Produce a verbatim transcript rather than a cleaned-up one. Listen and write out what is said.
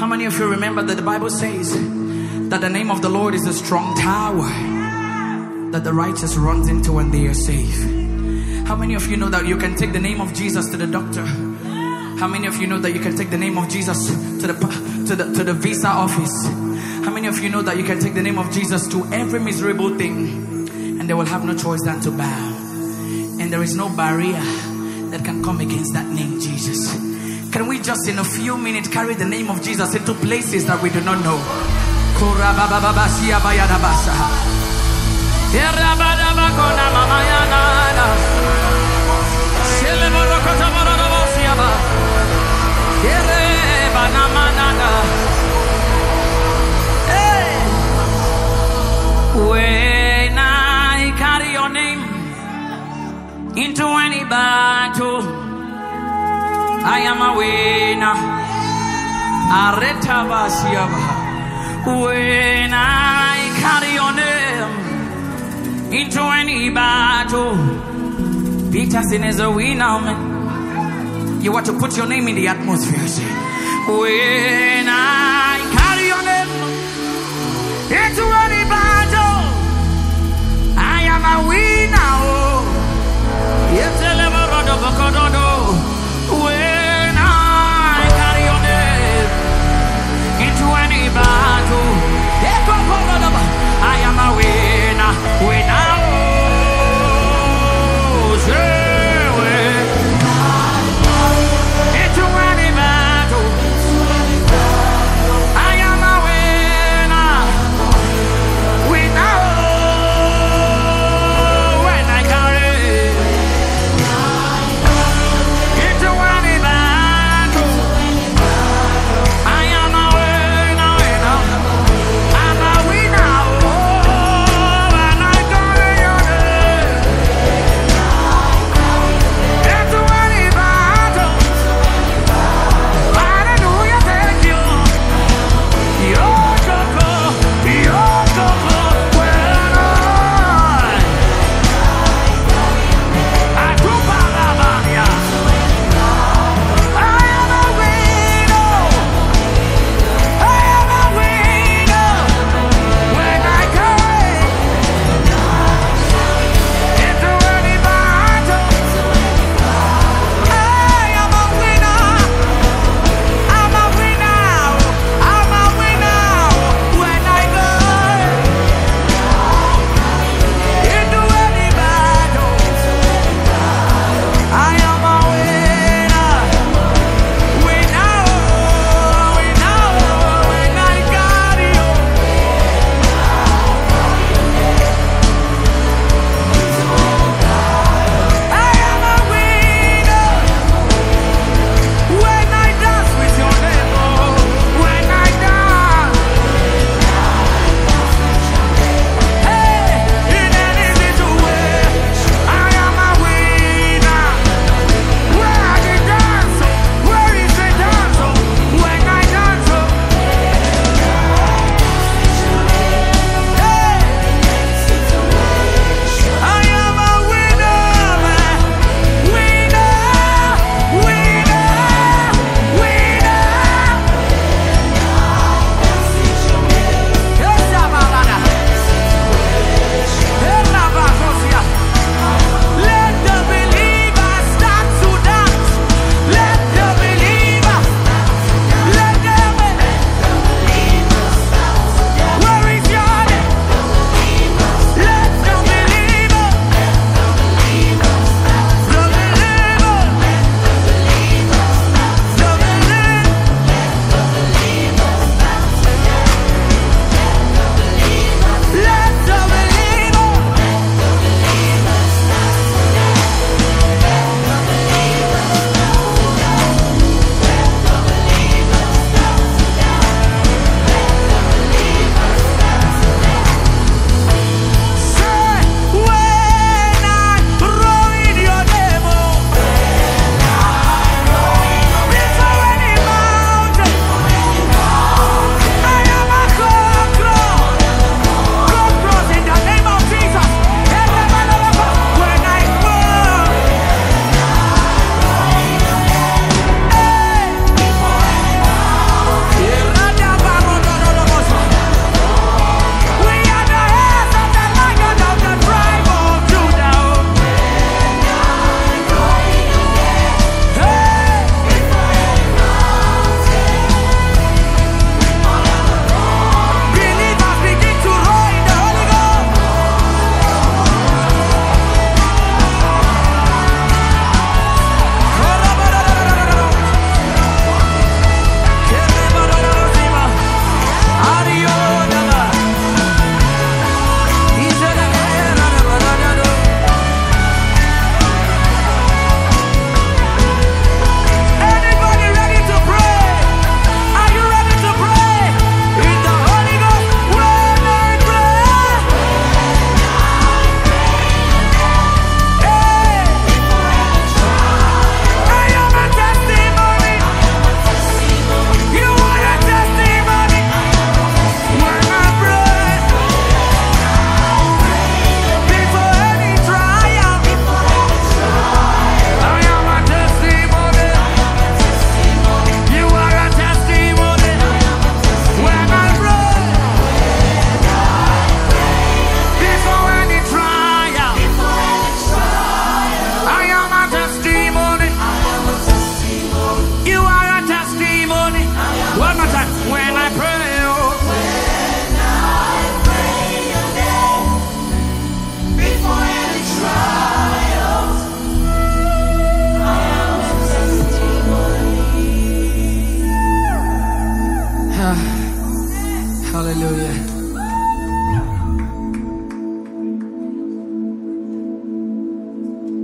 How many of you remember that the Bible says that the name of the Lord is a strong tower that the righteous runs into and they are safe? How many of you know that you can take the name of Jesus to the doctor? How many of you know that you can take the name of Jesus to the to the to the visa office? How many of you know that you can take the name of Jesus to every miserable thing and they will have no choice than to bow? And there is no barrier that can come against that name, Jesus. Can we just in a few minutes carry the name of Jesus into places that we do not know? When I carry your name into any battle, I am a winner. When I carry your name into any battle, Peterson is a winner, man. You want to put your name in the atmosphere. Say, when I carry your name into any battle, I am a winner. Oh, yes,